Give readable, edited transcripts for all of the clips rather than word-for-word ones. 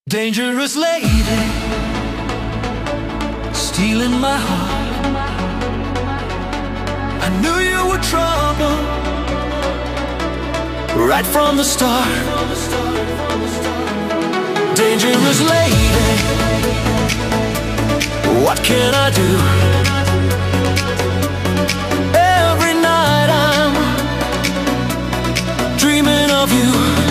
Dangerous lady, stealing my heart. I knew you were trouble right from the start. Dangerous lady, what can I do? Every night I'm dreaming of you.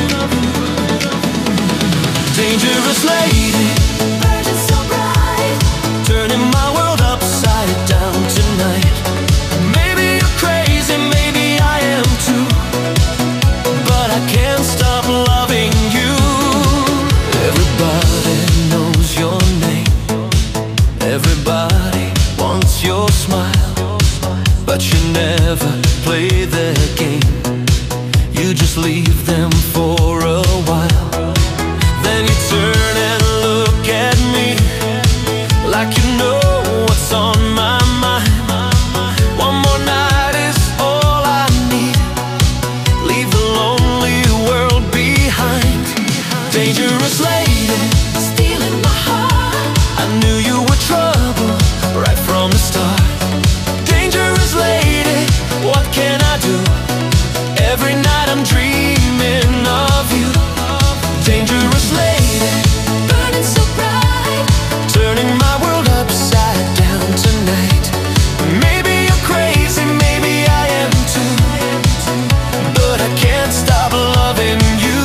Dangerous lady, burning so bright, turning my world upside down tonight. Maybe you're crazy, maybe I am too, but I can't stop loving you. Everybody knows your name, everybody wants your smile, but you never play their game. You just leave them for a while. Then you turn and look at me like you know what's on my mind. One more night is all I need. Leave the lonely world behind. Dangerous lady, stealing my heart. I knew you were trouble right from the start. Dangerous lady, what can I do? Every night I'm dreaming of you. Dangerous lady, burning so bright, turning my world upside down tonight. Maybe you're crazy, maybe I am too, but I can't stop loving you.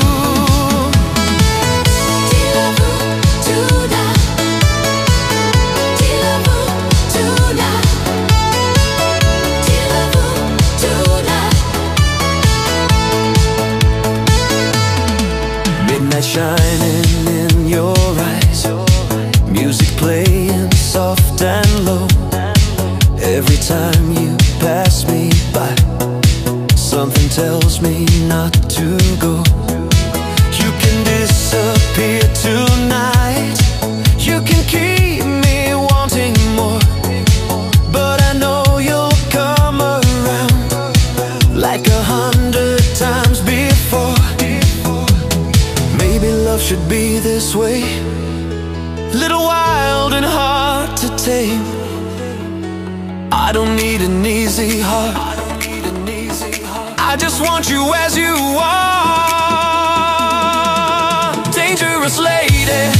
Midnight shining in your eyes, music playing soft and low. Every time you pass me by, something tells me not to go. You can disappear tonight, you can keep me wanting more, but I know you'll come around like 100 times before. Maybe love should be this way, little wild and hard to tame. I don't need an easy heart, I just want you as you are. Dangerous lady,